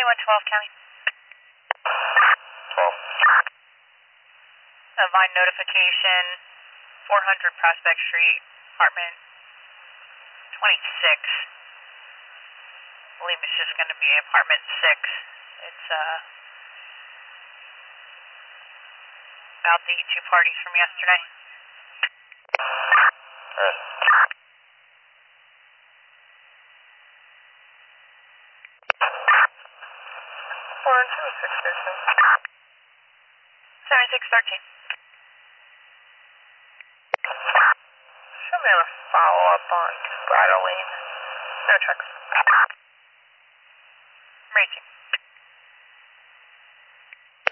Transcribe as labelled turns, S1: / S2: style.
S1: 2112 County.
S2: 12.
S1: Line notification, 400 Prospect Street, apartment 26. I believe it's just going to be apartment 6. It's about the two parties from yesterday.
S2: Alright.
S1: 7613.
S3: Should be able to follow up on Bridal Lane. No trucks.